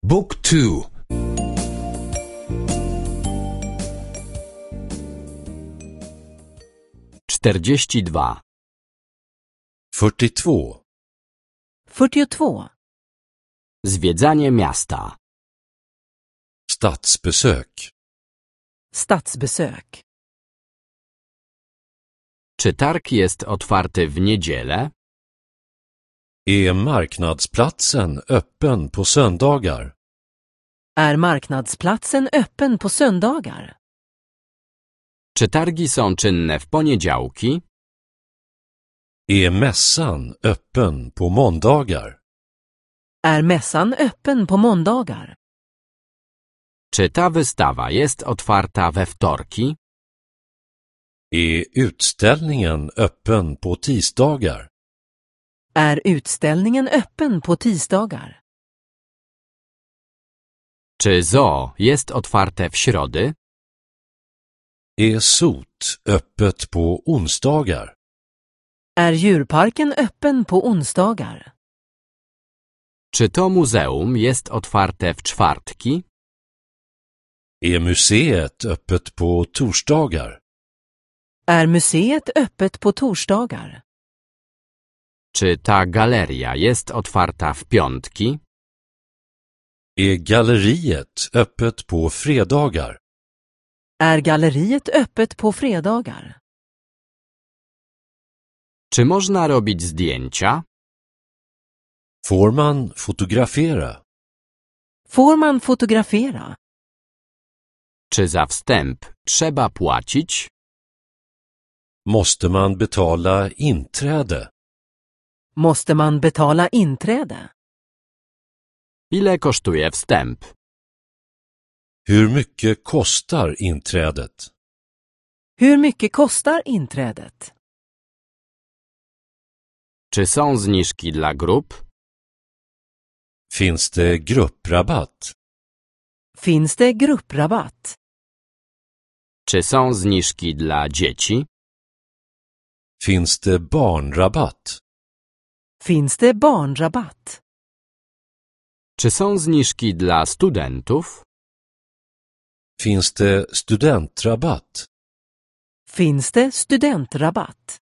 Book 2. 42. 42. 42. Zwiedzanie miasta. Stadsbesök. Stadsbesök. Czy targ jest otwarty w niedzielę? Är marknadsplatsen öppen på söndagar? Är marknadsplatsen öppen på söndagar? Czy targi są czynne w poniedziałki? Är mässan öppen på måndagar? Är mässan öppen på måndagar? Czy ta wystawa jest otwarta we wtorki? Är utställningen öppen på tisdagar? Är utställningen öppen på tisdagar? Czy zoo jest otwarte w środy? Är sot öppet på onsdagar? Är djurparken öppen på onsdagar? Czy to muzeum jest otwarte w czwartki? Är museet öppet på torsdagar? Är museet öppet på torsdagar? Czy ta galeria jest otwarta w piątki? Är galleriet öppet på fredagar? Är galleriet öppet på fredagar? Czy można robić zdjęcia? Får man fotografera? Får man fotografera? Czy za wstęp trzeba płacić? Måste man betala inträde? Måste man betala inträde? Ile kosztuje wstęp? Hur mycket kostar inträdet? Hur mycket kostar inträdet? Czy są zniżki dla grup? Finns det grupprabatt? Finns det grupprabatt? Czy są zniżki dla dzieci? Finns det barnrabatt? Finns det barnrabatt? Czy są zniżki dla studentów? Finns det studentrabatt? Finns det studentrabatt?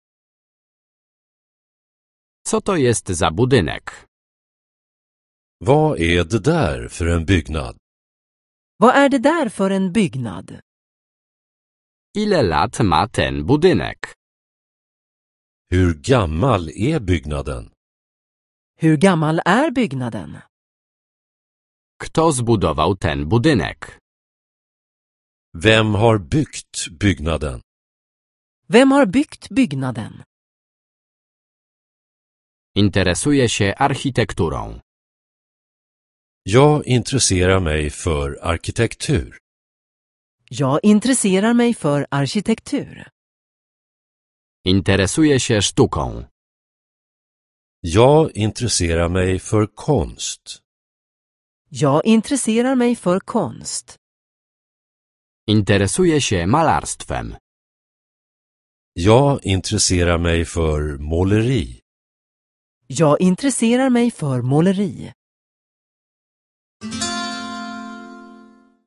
Co to jest za budynek? Vad är det där för en byggnad? Vad är det där för en byggnad? Ile lat ma ten budynek? Hur gammal är byggnaden? Hur gammal är byggnaden? Kto zbudował ten budynek? Vem har byggt byggnaden? Vem har byggt byggnaden? Interesuje się architekturą. Jag intresserar mig för arkitektur. Jag intresserar mig för arkitektur. Interesuje się sztuką. Jag intresserar mig för konst. Jag intresserar mig för konst. Interesuje się malarstwem. Jag intresserar mig för måleri. Jag intresserar mig för måleri.